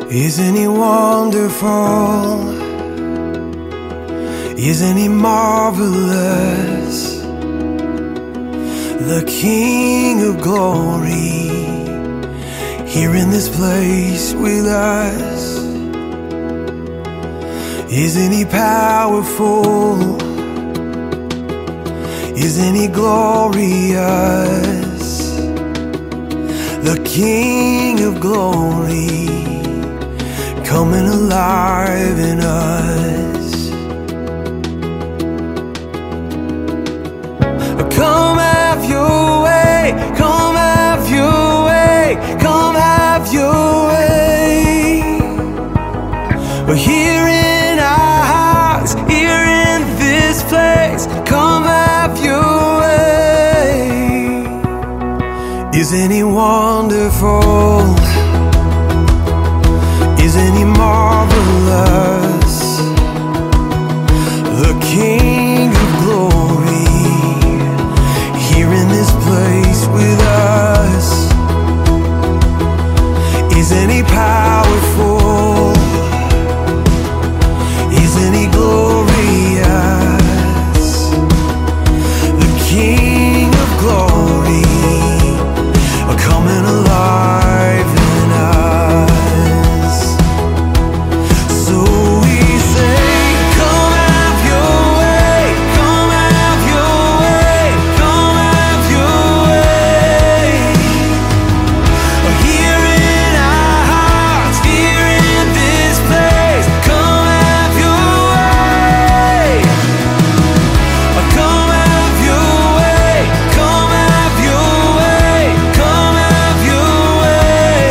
Isn't he wonderful? Isn't he marvelous? The King of glory, here in this place with us. Isn't he powerful? Isn't he glorious? The King of glory, coming alive in us. Come have your way, come have your way, come have your way. We're here in our hearts, here in this place. Come have your way. Isn't he wonderful? Isn't he marvelous? The King of glory, here in this place with us. Isn't he powerful? Isn't he glorious? The King of glory, coming alive in us. So we say, come have your way, come have your way, come have your way. Here in our hearts, here in this place, come have your way. Come have your way, come have your way, come have your way.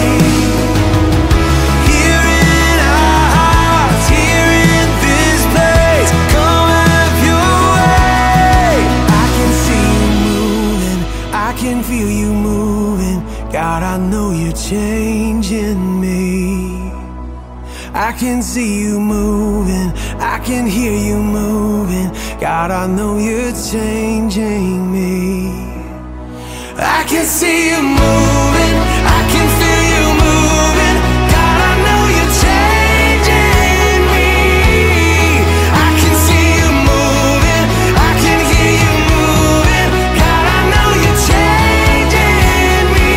Here in our hearts, here in this place, come have your way. I can see you moving, I can feel you moving. God, I know you're changing me. I can see you moving, I can hear you moving. God, I know you're changing me. I can see you moving, I can feel you moving. God, I know you're changing me. I can see you moving, I can hear you moving. God, I know you're changing me.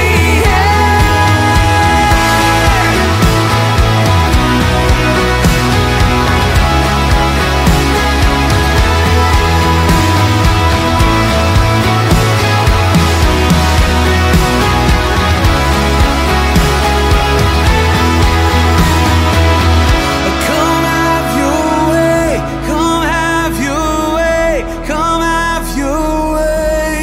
Come have your way, come have your way, come have your way.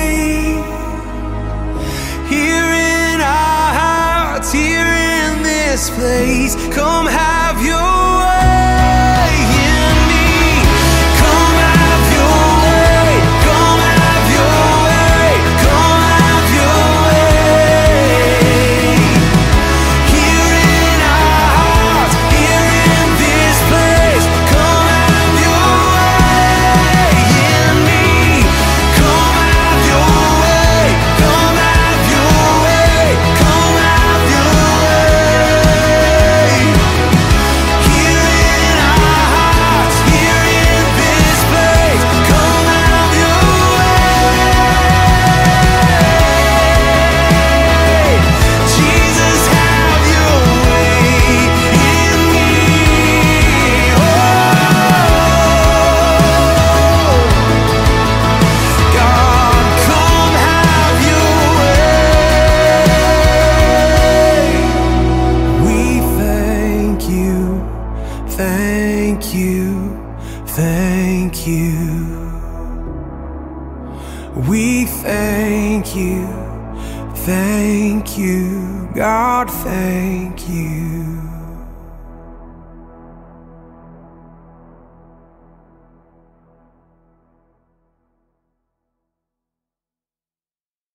Here in our hearts, here in this place, come have your way in me. Come have your way, come have your way, come have your way. Here in our hearts, here in this place, come have your way in me. Come have your way, come have your way, come have your way. Here in our hearts, here in this place, come have your way. Jesus, have your way in me. Oh, God, come have your way. We thank you, thank you, thank you. We thank you, thank you, God, thank you.